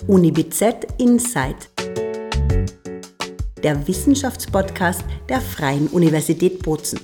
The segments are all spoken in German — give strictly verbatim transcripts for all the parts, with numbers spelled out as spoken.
UniBZ Insight, der Wissenschaftspodcast der Freien Universität Bozen.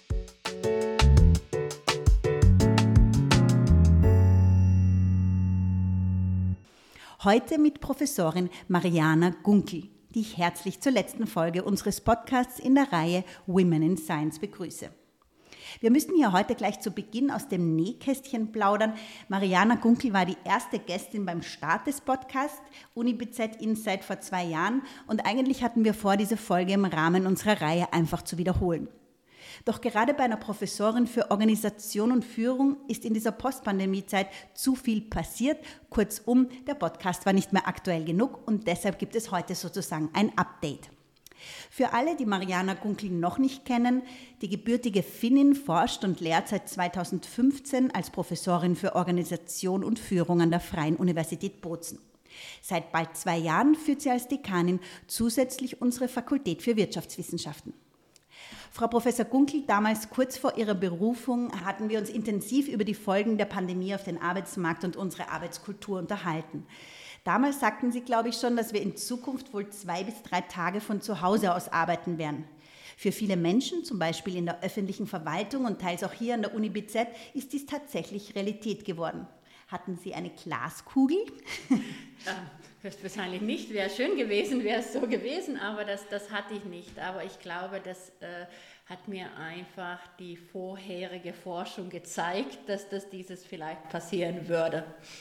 Heute mit Professorin Mariana Gunkel, die ich herzlich zur letzten Folge unseres Podcasts in der Reihe Women in Science begrüße. Wir müssen hier heute gleich zu Beginn aus dem Nähkästchen plaudern. Mariana Gunkel war die erste Gästin beim Start des Podcasts UniBZ Insight vor zwei Jahren und eigentlich hatten wir vor, diese Folge im Rahmen unserer Reihe einfach zu wiederholen. Doch gerade bei einer Professorin für Organisation und Führung ist in dieser Postpandemie-Zeit zu viel passiert. Kurzum, der Podcast war nicht mehr aktuell genug und deshalb gibt es heute sozusagen ein Update. Für alle, die Mariana Gunkel noch nicht kennen, die gebürtige Finnin forscht und lehrt seit zweitausendfünfzehn als Professorin für Organisation und Führung an der Freien Universität Bozen. Seit bald zwei Jahren führt sie als Dekanin zusätzlich unsere Fakultät für Wirtschaftswissenschaften. Frau Professor Gunkel, damals kurz vor Ihrer Berufung hatten wir uns intensiv über die Folgen der Pandemie auf den Arbeitsmarkt und unsere Arbeitskultur unterhalten. Damals sagten Sie, glaube ich, schon, dass wir in Zukunft wohl zwei bis drei Tage von zu Hause aus arbeiten werden. Für viele Menschen, zum Beispiel in der öffentlichen Verwaltung und teils auch hier an der UniBZ, ist dies tatsächlich Realität geworden. Hatten Sie eine Glaskugel? Ja, höchstwahrscheinlich nicht. Wäre schön gewesen, wäre es so gewesen, aber das, das hatte ich nicht. Aber ich glaube, das äh, hat mir einfach die vorherige Forschung gezeigt, dass das dieses vielleicht passieren würde.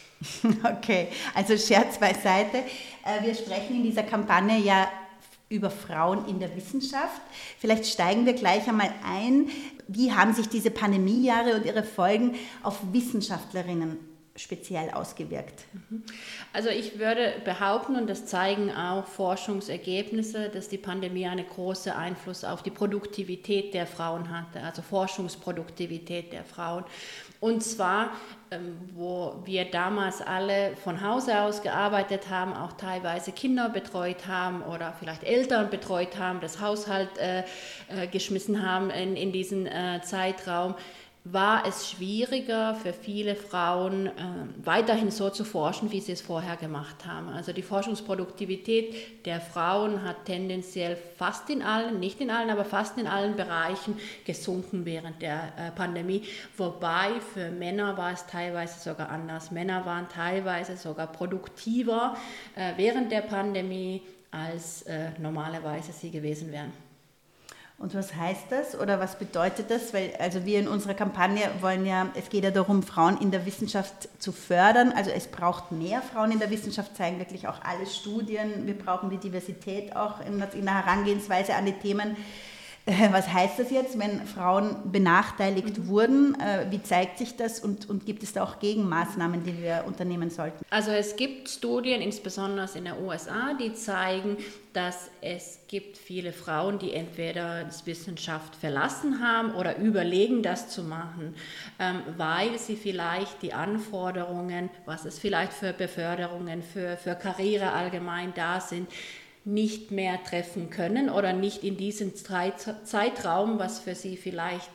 Okay, also Scherz beiseite. Wir sprechen in dieser Kampagne ja über Frauen in der Wissenschaft. Vielleicht steigen wir gleich einmal ein. Wie haben sich diese Pandemiejahre und ihre Folgen auf Wissenschaftlerinnen speziell ausgewirkt? Also ich würde behaupten, und das zeigen auch Forschungsergebnisse, dass die Pandemie einen großen Einfluss auf die Produktivität der Frauen hatte, also Forschungsproduktivität der Frauen. Und zwar, wo wir damals alle von Hause aus gearbeitet haben, auch teilweise Kinder betreut haben oder vielleicht Eltern betreut haben, das Haushalt äh, äh, geschmissen haben in, in diesem äh, Zeitraum, war es schwieriger für viele Frauen, äh, weiterhin so zu forschen, wie sie es vorher gemacht haben. Also die Forschungsproduktivität der Frauen hat tendenziell fast in allen, nicht in allen, aber fast in allen Bereichen gesunken während der äh, Pandemie. Wobei für Männer war es teilweise sogar anders. Männer waren teilweise sogar produktiver äh, während der Pandemie, als äh, normalerweise sie gewesen wären. Und was heißt das oder was bedeutet das? Weil also wir in unserer Kampagne wollen ja, es geht ja darum, Frauen in der Wissenschaft zu fördern. Also es braucht mehr Frauen in der Wissenschaft, zeigen wirklich auch alle Studien. Wir brauchen die Diversität auch in der Herangehensweise an die Themen. Was heißt das jetzt, wenn Frauen benachteiligt mhm. wurden? Wie zeigt sich das und, und gibt es da auch Gegenmaßnahmen, die wir unternehmen sollten? Also es gibt Studien, insbesondere in den U S A, die zeigen, dass es gibt viele Frauen, die entweder die Wissenschaft verlassen haben oder überlegen, das zu machen, ähm, weil sie vielleicht die Anforderungen, was es vielleicht für Beförderungen, für, für Karriere allgemein da sind, nicht mehr treffen können oder nicht in diesem Zeitraum, was für sie vielleicht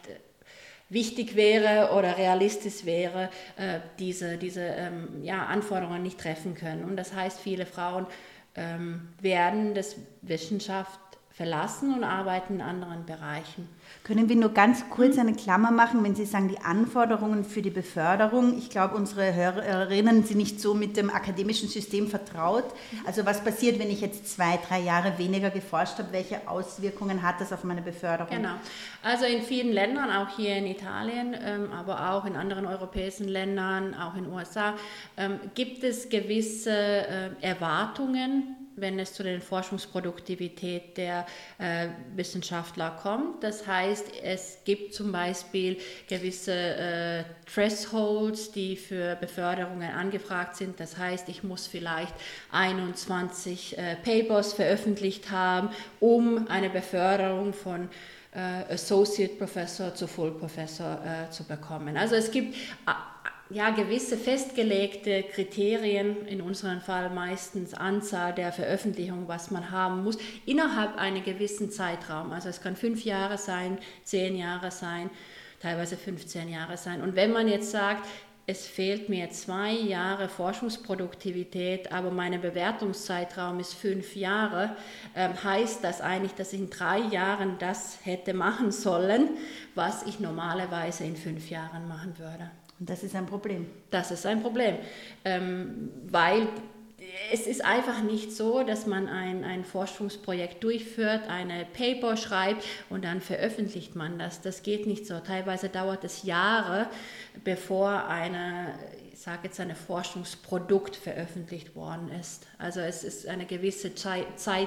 wichtig wäre oder realistisch wäre, diese, diese ähm, ja, Anforderungen nicht treffen können. Und das heißt, viele Frauen ähm, werden das Wissenschaft verlassen und arbeiten in anderen Bereichen. Können wir nur ganz kurz eine Klammer machen, wenn Sie sagen, die Anforderungen für die Beförderung? Ich glaube, unsere Hörerinnen sind nicht so mit dem akademischen System vertraut. Also was passiert, wenn ich jetzt zwei, drei Jahre weniger geforscht habe? Welche Auswirkungen hat das auf meine Beförderung? Genau. Also in vielen Ländern, auch hier in Italien, ähm, aber auch in anderen europäischen Ländern, auch in den U S A, ähm, gibt es gewisse äh, Erwartungen, wenn es zu der Forschungsproduktivität der äh, Wissenschaftler kommt. Das heißt, es gibt zum Beispiel gewisse äh, Thresholds, die für Beförderungen angefragt sind. Das heißt, ich muss vielleicht einundzwanzig äh, Papers veröffentlicht haben, um eine Beförderung von äh, Associate Professor zu Full Professor äh, zu bekommen. Also es gibt äh, ja, gewisse festgelegte Kriterien, in unserem Fall meistens Anzahl der Veröffentlichungen, was man haben muss, innerhalb eines gewissen Zeitraum. Also es kann fünf Jahre sein, zehn Jahre sein, teilweise fünfzehn Jahre sein. Und wenn man jetzt sagt, es fehlt mir zwei Jahre Forschungsproduktivität, aber mein Bewertungszeitraum ist fünf Jahre, ähm, heißt das eigentlich, dass ich in drei Jahren das hätte machen sollen, was ich normalerweise in fünf Jahren machen würde. Und das ist ein Problem. Das ist ein Problem, ähm, weil es ist einfach nicht so, dass man ein, ein Forschungsprojekt durchführt, eine Paper schreibt und dann veröffentlicht man das. Das geht nicht so. Teilweise dauert es Jahre, bevor eine, ich sage jetzt, ein Forschungsprodukt veröffentlicht worden ist. Also es ist eine gewisse Zeit,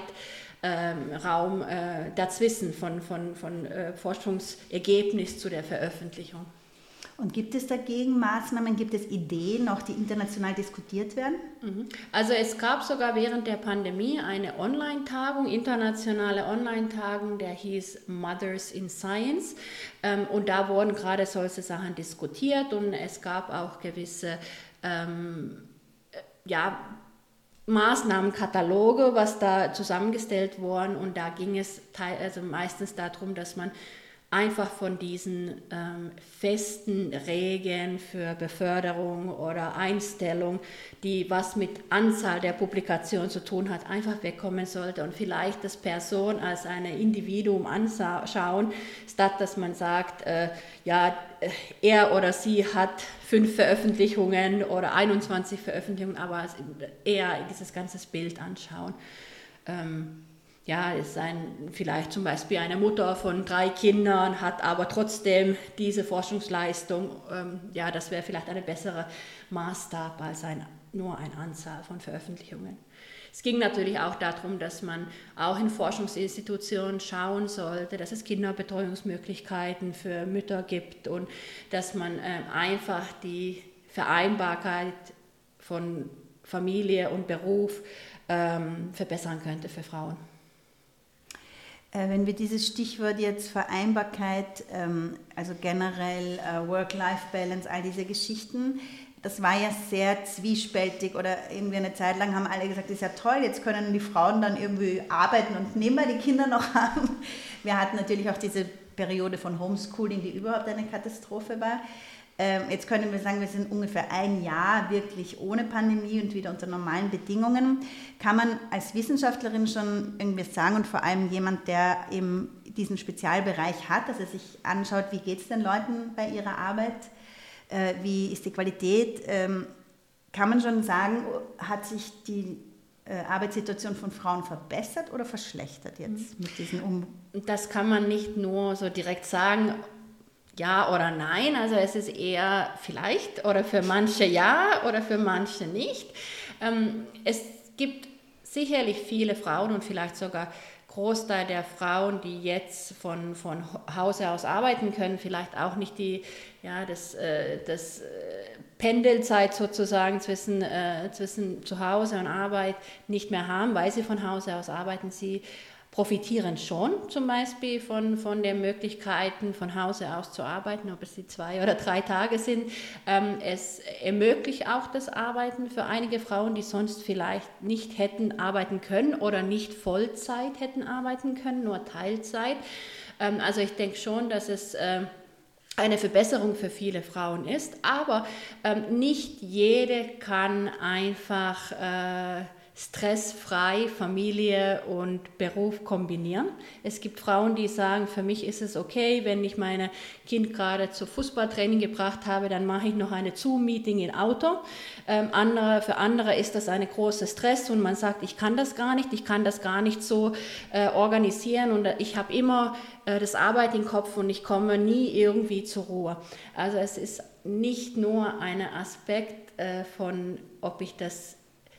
Zeitraum äh, dazwischen von, von, von äh, Forschungsergebnis zu der Veröffentlichung. Und gibt es dagegen Maßnahmen, gibt es Ideen noch, die international diskutiert werden? Also es gab sogar während der Pandemie eine Online-Tagung, internationale Online-Tagung, der hieß Mothers in Science. Und da wurden gerade solche Sachen diskutiert und es gab auch gewisse ähm, ja, Maßnahmenkataloge, was da zusammengestellt wurden. Und da ging es teil, also meistens darum, dass man einfach von diesen ähm, festen Regeln für Beförderung oder Einstellung, die was mit Anzahl der Publikationen zu tun hat, einfach wegkommen sollte und vielleicht das Person als ein Individuum anschauen, statt dass man sagt, äh, ja, er oder sie hat fünf Veröffentlichungen oder einundzwanzig Veröffentlichungen, aber eher dieses ganze Bild anschauen. Ähm, Ja, ist ein, vielleicht zum Beispiel eine Mutter von drei Kindern, hat aber trotzdem diese Forschungsleistung. Ähm, ja, das wäre vielleicht ein besserer Maßstab als ein, nur eine Anzahl von Veröffentlichungen. Es ging natürlich auch darum, dass man auch in Forschungsinstitutionen schauen sollte, dass es Kinderbetreuungsmöglichkeiten für Mütter gibt und dass man ähm, einfach die Vereinbarkeit von Familie und Beruf ähm, verbessern könnte für Frauen. Wenn wir dieses Stichwort jetzt Vereinbarkeit, also generell Work-Life-Balance, all diese Geschichten, das war ja sehr zwiespältig oder irgendwie eine Zeit lang haben alle gesagt, das ist ja toll, jetzt können die Frauen dann irgendwie arbeiten und nebenbei die Kinder noch haben. Wir hatten natürlich auch diese Periode von Homeschooling, die überhaupt eine Katastrophe war. Jetzt können wir sagen, wir sind ungefähr ein Jahr wirklich ohne Pandemie und wieder unter normalen Bedingungen. Kann man als Wissenschaftlerin schon irgendwie sagen und vor allem jemand, der eben diesen Spezialbereich hat, dass er sich anschaut, wie geht es den Leuten bei ihrer Arbeit, wie ist die Qualität, kann man schon sagen, hat sich die Arbeitssituation von Frauen verbessert oder verschlechtert jetzt mit diesen Um... Das kann man nicht nur so direkt sagen, ja oder nein, also es ist eher vielleicht oder für manche ja oder für manche nicht. Ähm, es gibt sicherlich viele Frauen und vielleicht sogar Großteil der Frauen, die jetzt von, von Hause aus arbeiten können, vielleicht auch nicht die, ja, das, äh, das äh, Pendelzeit sozusagen zwischen, äh, zwischen zu Hause und Arbeit nicht mehr haben, weil sie von Hause aus arbeiten. Sie profitieren schon zum Beispiel von, von den Möglichkeiten, von Hause aus zu arbeiten, ob es die zwei oder drei Tage sind. Ähm, es ermöglicht auch das Arbeiten für einige Frauen, die sonst vielleicht nicht hätten arbeiten können oder nicht Vollzeit hätten arbeiten können, nur Teilzeit. Ähm, also ich denke schon, dass es äh, eine Verbesserung für viele Frauen ist, aber ähm, nicht jede kann einfach äh, stressfrei Familie und Beruf kombinieren. Es gibt Frauen, die sagen, für mich ist es okay, wenn ich mein Kind gerade zu Fußballtraining gebracht habe, dann mache ich noch eine Zoom-Meeting im Auto. Ähm, andere, für andere ist das ein großer Stress und man sagt, ich kann das gar nicht, ich kann das gar nicht so äh, organisieren und ich habe immer äh, das Arbeit im Kopf und ich komme nie irgendwie zur Ruhe. Also es ist nicht nur ein Aspekt äh, von, ob ich das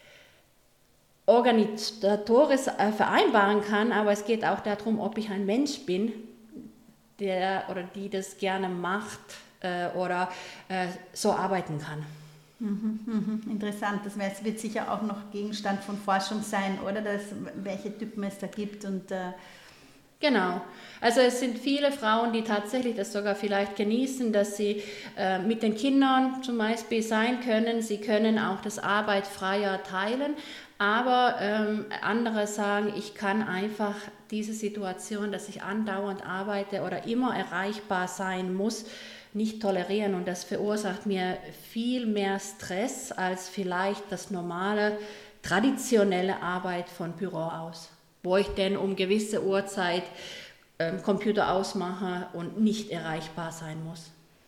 organisatorisch äh, vereinbaren kann, aber es geht auch darum, ob ich ein Mensch bin, der oder die das gerne macht äh, oder äh, so arbeiten kann. Mhm, mhm. Interessant, das wird sicher auch noch Gegenstand von Forschung sein, oder? Das, welche Typen es da gibt und äh Genau, also es sind viele Frauen, die tatsächlich das sogar vielleicht genießen, dass sie äh, mit den Kindern zum Beispiel sein können. Sie können auch das Arbeit freier teilen, aber ähm, andere sagen, ich kann einfach diese Situation, dass ich andauernd arbeite oder immer erreichbar sein muss, nicht tolerieren und das verursacht mir viel mehr Stress als vielleicht das normale, traditionelle Arbeit von Büro aus, wo ich denn um gewisse Uhrzeit ähm, Computer ausmache und nicht erreichbar sein muss.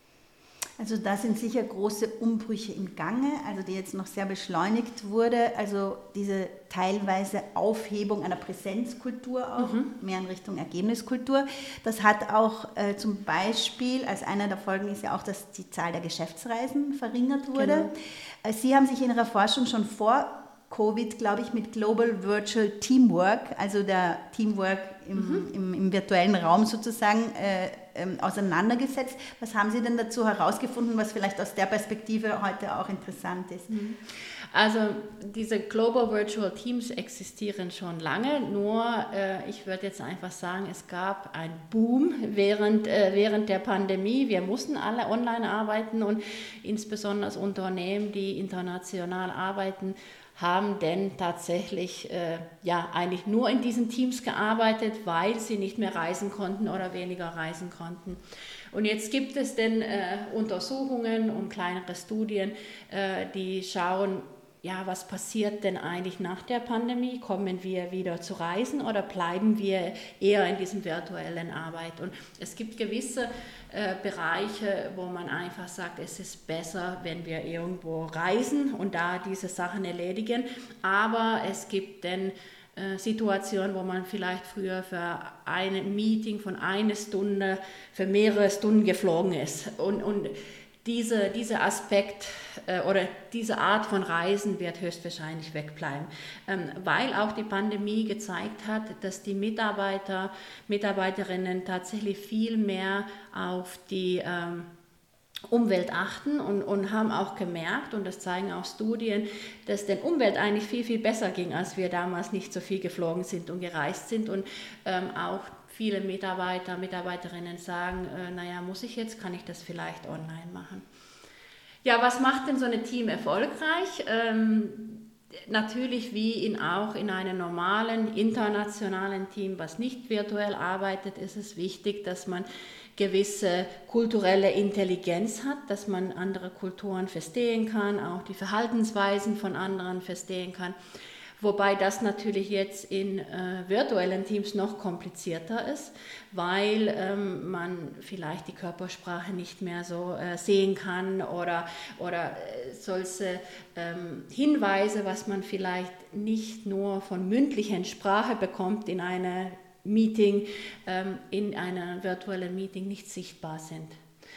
Also da sind sicher große Umbrüche im Gange, also die jetzt noch sehr beschleunigt wurde, also diese teilweise Aufhebung einer Präsenzkultur auch, mhm. mehr in Richtung Ergebniskultur. Das hat auch äh, zum Beispiel, als einer der Folgen ist ja auch, dass die Zahl der Geschäftsreisen verringert wurde. Genau. Sie haben sich in Ihrer Forschung schon vor Covid, glaube ich, mit Global Virtual Teamwork, also der Teamwork im, mhm. im, im virtuellen Raum sozusagen, äh, ähm, auseinandergesetzt. Was haben Sie denn dazu herausgefunden, was vielleicht aus der Perspektive heute auch interessant ist? Mhm. Also diese Global Virtual Teams existieren schon lange, nur äh, ich würde jetzt einfach sagen, es gab einen Boom während, äh, während der Pandemie. Wir mussten alle online arbeiten und insbesondere Unternehmen, die international arbeiten, haben denn tatsächlich äh, ja, eigentlich nur in diesen Teams gearbeitet, weil sie nicht mehr reisen konnten oder weniger reisen konnten. Und jetzt gibt es denn äh, Untersuchungen und kleinere Studien, äh, die schauen, ja, was passiert denn eigentlich nach der Pandemie? Kommen wir wieder zu Reisen oder bleiben wir eher in diesem virtuellen Arbeit? Und es gibt gewisse äh, Bereiche, wo man einfach sagt, es ist besser, wenn wir irgendwo reisen und da diese Sachen erledigen. Aber es gibt dann äh, Situationen, wo man vielleicht früher für ein Meeting von einer Stunde für mehrere Stunden geflogen ist. Und, und Diese, dieser Aspekt äh, oder diese Art von Reisen wird höchstwahrscheinlich wegbleiben, ähm, weil auch die Pandemie gezeigt hat, dass die Mitarbeiter, Mitarbeiterinnen tatsächlich viel mehr auf die ähm, Umwelt achten und, und haben auch gemerkt, und das zeigen auch Studien, dass der Umwelt eigentlich viel, viel besser ging, als wir damals nicht so viel geflogen sind und gereist sind und ähm, auch viele Mitarbeiter, Mitarbeiterinnen sagen, äh, naja, muss ich jetzt, kann ich das vielleicht online machen. Ja, was macht denn so ein Team erfolgreich? Ähm, natürlich wie in, auch in einem normalen, internationalen Team, was nicht virtuell arbeitet, ist es wichtig, dass man gewisse kulturelle Intelligenz hat, dass man andere Kulturen verstehen kann, auch die Verhaltensweisen von anderen verstehen kann. Wobei das natürlich jetzt in äh, virtuellen Teams noch komplizierter ist, weil ähm, man vielleicht die Körpersprache nicht mehr so äh, sehen kann oder, oder äh, solche ähm, Hinweise, was man vielleicht nicht nur von mündlicher Sprache bekommt in einem Meeting, ähm, in einem virtuellen Meeting nicht sichtbar sind.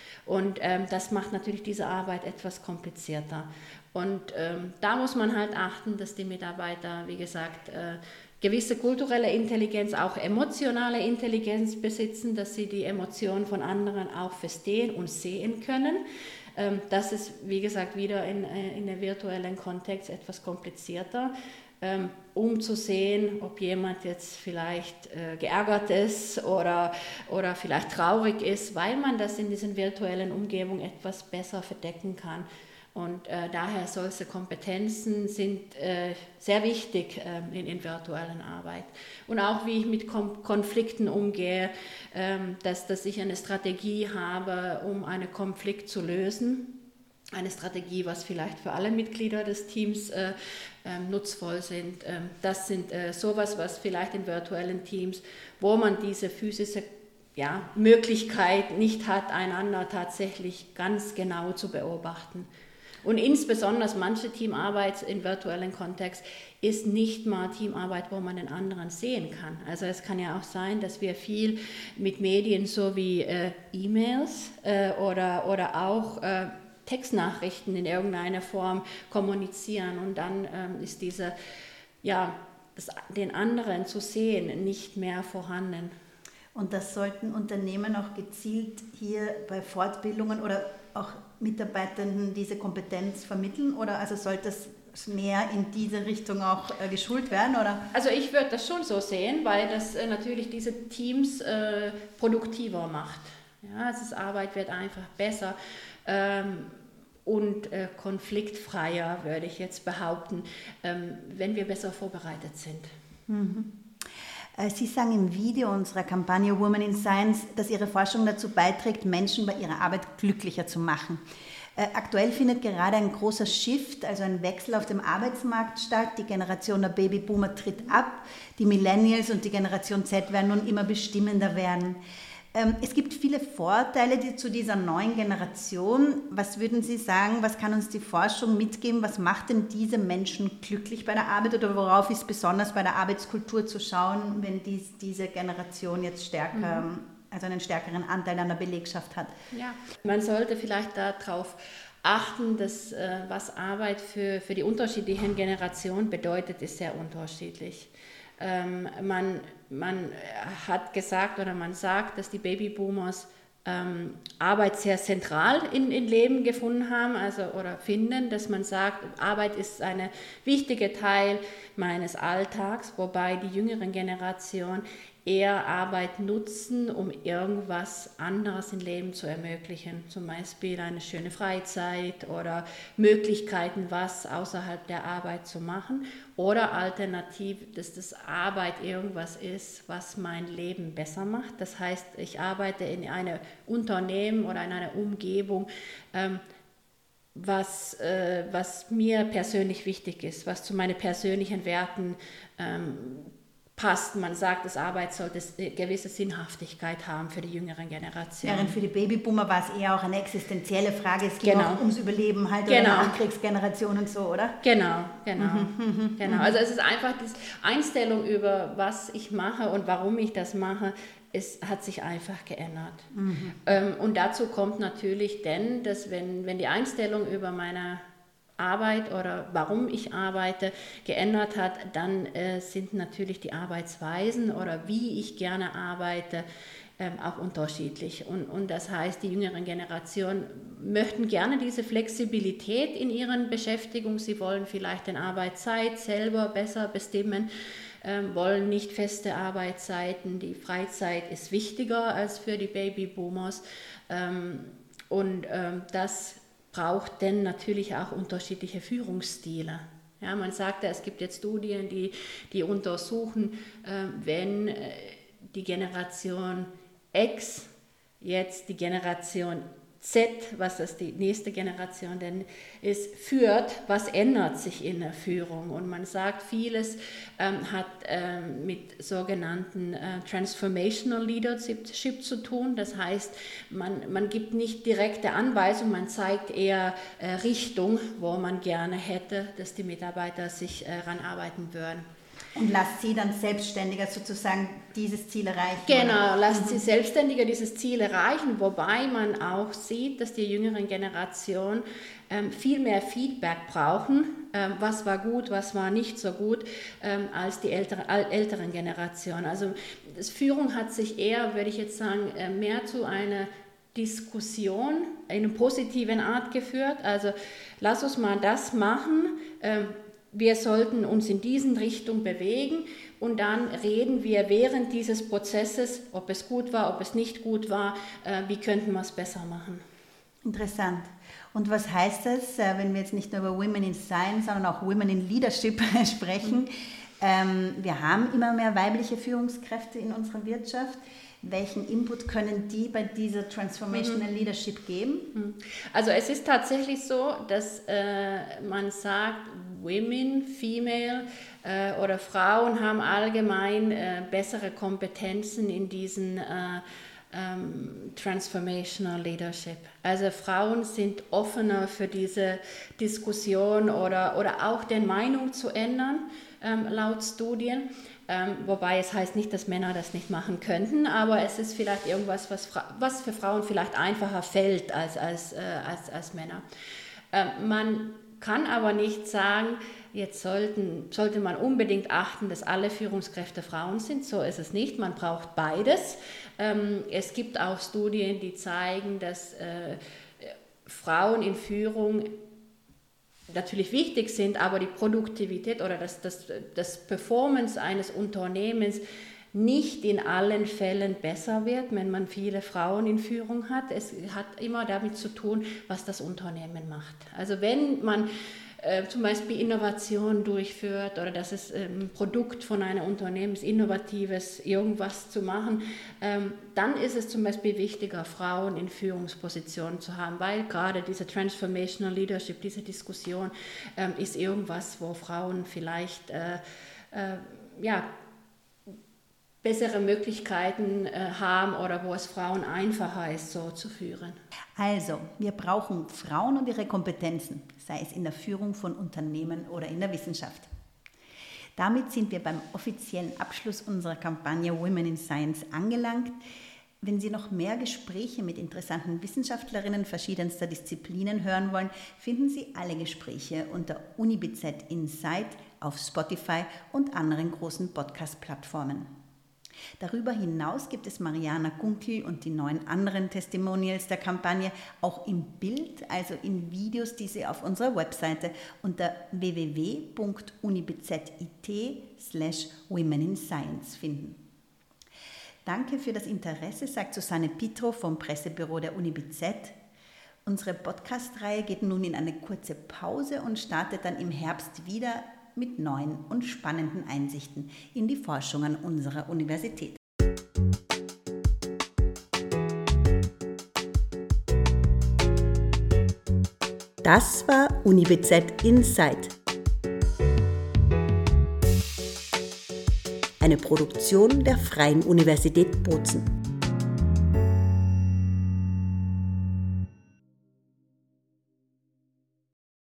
Und ähm, das macht natürlich diese Arbeit etwas komplizierter. Und ähm, da muss man halt achten, dass die Mitarbeiter, wie gesagt, äh, gewisse kulturelle Intelligenz, auch emotionale Intelligenz besitzen, dass sie die Emotionen von anderen auch verstehen und sehen können. Ähm, das ist, wie gesagt, wieder in, in einem virtuellen Kontext etwas komplizierter, ähm, um zu sehen, ob jemand jetzt vielleicht äh, geärgert ist oder, oder vielleicht traurig ist, weil man das in diesen virtuellen Umgebungen etwas besser verdecken kann. Und äh, daher solche Kompetenzen sind äh, sehr wichtig äh, in, in virtuellen Arbeit. Und auch wie ich mit Kom- Konflikten umgehe, ähm, dass, dass ich eine Strategie habe, um einen Konflikt zu lösen. Eine Strategie, was vielleicht für alle Mitglieder des Teams äh, äh, nutzvoll sind. Ähm, das sind äh, sowas, was vielleicht in virtuellen Teams, wo man diese physische ja, Möglichkeit nicht hat, einander tatsächlich ganz genau zu beobachten. Und insbesondere manche Teamarbeit im virtuellen Kontext ist nicht mal Teamarbeit, wo man den anderen sehen kann. Also es kann ja auch sein, dass wir viel mit Medien so wie äh, E-Mails äh, oder, oder auch äh, Textnachrichten in irgendeiner Form kommunizieren und dann ähm, ist diese, ja, das, den anderen zu sehen nicht mehr vorhanden. Und das sollten Unternehmen auch gezielt hier bei Fortbildungen oder auch Mitarbeitenden diese Kompetenz vermitteln oder also sollte es mehr in diese Richtung auch äh, geschult werden? Oder? Also ich würde das schon so sehen, weil das äh, natürlich diese Teams äh, produktiver macht. Ja, also das Arbeit wird einfach besser. Ähm, und äh, konfliktfreier, würde ich jetzt behaupten, ähm, wenn wir besser vorbereitet sind. Mhm. Sie sagen im Video unserer Kampagne Women in Science, dass Ihre Forschung dazu beiträgt, Menschen bei ihrer Arbeit glücklicher zu machen. Aktuell findet gerade ein großer Shift, also ein Wechsel auf dem Arbeitsmarkt statt. Die Generation der Babyboomer tritt ab, die Millennials und die Generation Z werden nun immer bestimmender werden. Es gibt viele Vorteile die, zu dieser neuen Generation. Was würden Sie sagen, was kann uns die Forschung mitgeben? Was macht denn diese Menschen glücklich bei der Arbeit oder worauf ist besonders bei der Arbeitskultur zu schauen, wenn dies, diese Generation jetzt stärker, mhm. also einen stärkeren Anteil an der Belegschaft hat? Ja, man sollte vielleicht darauf achten, dass was Arbeit für, für die unterschiedlichen Generationen bedeutet, ist sehr unterschiedlich. Ähm, man, man hat gesagt oder man sagt, dass die Babyboomers ähm, Arbeit sehr zentral in, in Leben gefunden haben, also oder finden, dass man sagt, Arbeit ist ein wichtiger Teil meines Alltags, wobei die jüngeren Generationen eher Arbeit nutzen, um irgendwas anderes im Leben zu ermöglichen, zum Beispiel eine schöne Freizeit oder Möglichkeiten, was außerhalb der Arbeit zu machen oder alternativ, dass das Arbeit irgendwas ist, was mein Leben besser macht. Das heißt, ich arbeite in einem Unternehmen oder in einer Umgebung, ähm, was, äh, was mir persönlich wichtig ist, was zu meinen persönlichen Werten ähm, passt. Man sagt, dass Arbeit sollte eine gewisse Sinnhaftigkeit haben für die jüngeren Generationen. Während für die Babyboomer war es eher auch eine existenzielle Frage, es ging genau. auch ums Überleben halt genau. oder eine Nachkriegsgeneration und so, oder? Genau, genau. Mhm, genau. Also es ist einfach die Einstellung über was ich mache und warum ich das mache, es hat sich einfach geändert. Mhm. Ähm, und dazu kommt natürlich denn, dass wenn, wenn die Einstellung über meine Arbeit oder warum ich arbeite geändert hat, dann äh, sind natürlich die Arbeitsweisen oder wie ich gerne arbeite ähm, auch unterschiedlich. Und, und das heißt, die jüngeren Generationen möchten gerne diese Flexibilität in ihren Beschäftigungen. Sie wollen vielleicht die Arbeitszeit selber besser bestimmen, ähm, wollen nicht feste Arbeitszeiten. Die Freizeit ist wichtiger als für die Babyboomers. Ähm, und ähm, das braucht denn natürlich auch unterschiedliche Führungsstile. Ja, man sagt ja, es gibt jetzt Studien, die, die untersuchen, äh, wenn äh, die Generation X jetzt die Generation Z, was das die nächste Generation denn ist, führt, was ändert sich in der Führung? Und man sagt, vieles ähm, hat ähm, mit sogenannten äh, Transformational Leadership zu tun. Das heißt, man, man gibt nicht direkte Anweisungen, man zeigt eher äh, Richtung, wo man gerne hätte, dass die Mitarbeiter sich äh, ran arbeiten würden. Und lasst sie dann selbstständiger sozusagen dieses Ziel erreichen? Genau, lasst mhm. sie selbstständiger dieses Ziel erreichen, wobei man auch sieht, dass die jüngeren Generationen ähm, viel mehr Feedback brauchen, ähm, was war gut, was war nicht so gut, ähm, als die ältere, älteren Generationen. Also das Führung hat sich eher, würde ich jetzt sagen, äh, mehr zu einer Diskussion in einer positiven Art geführt. Also lass uns mal das machen, ähm, wir sollten uns in diesen Richtung bewegen und dann reden wir während dieses Prozesses, ob es gut war, ob es nicht gut war, äh, wie könnten wir es besser machen. Interessant. Und was heißt das, wenn wir jetzt nicht nur über Women in Science, sondern auch Women in Leadership sprechen? Mhm. Ähm, wir haben immer mehr weibliche Führungskräfte in unserer Wirtschaft. Welchen Input können die bei dieser Transformational mhm. Leadership geben? Also es ist tatsächlich so, dass äh, man sagt, Women, Female äh, oder Frauen haben allgemein äh, bessere Kompetenzen in diesen äh, ähm, Transformational Leadership. Also Frauen sind offener für diese Diskussion oder, oder auch die Meinung zu ändern, ähm, laut Studien. Ähm, wobei es heißt nicht, dass Männer das nicht machen könnten, aber es ist vielleicht irgendwas, was, was für Frauen vielleicht einfacher fällt als, als, äh, als, als Männer. Ähm, man kann aber nicht sagen, jetzt sollten, sollte man unbedingt achten, dass alle Führungskräfte Frauen sind. So ist es nicht, man braucht beides. Ähm, es gibt auch Studien, die zeigen, dass äh, Frauen in Führung natürlich wichtig sind, aber die Produktivität oder das, das, das Performance eines Unternehmens nicht in allen Fällen besser wird, wenn man viele Frauen in Führung hat. Es hat immer damit zu tun, was das Unternehmen macht. Also wenn man äh, zum Beispiel Innovation durchführt oder dass es ein ähm, Produkt von einem Unternehmen ist, innovatives irgendwas zu machen, ähm, dann ist es zum Beispiel wichtiger, Frauen in Führungspositionen zu haben, weil gerade diese Transformational Leadership, diese Diskussion ähm, ist irgendwas, wo Frauen vielleicht äh, äh, ja, bessere Möglichkeiten äh, haben oder wo es Frauen einfacher ist, so zu führen. Also, wir brauchen Frauen und ihre Kompetenzen, sei es in der Führung von Unternehmen oder in der Wissenschaft. Damit sind wir beim offiziellen Abschluss unserer Kampagne Women in Science angelangt. Wenn Sie noch mehr Gespräche mit interessanten Wissenschaftlerinnen verschiedenster Disziplinen hören wollen, finden Sie alle Gespräche unter UniBZ Insight auf Spotify und anderen großen Podcast-Plattformen. Darüber hinaus gibt es Mariana Gunkel und die neun anderen Testimonials der Kampagne auch im Bild, also in Videos, die Sie auf unserer Webseite unter w w w punkt unibzit slash women in science finden. Danke für das Interesse, sagt Susanne Pitro vom Pressebüro der UniBZ. Unsere Podcast-Reihe geht nun in eine kurze Pause und startet dann im Herbst wieder mit neuen und spannenden Einsichten in die Forschung an unserer Universität. Das war UniBZ Insight. Eine Produktion der Freien Universität Bozen.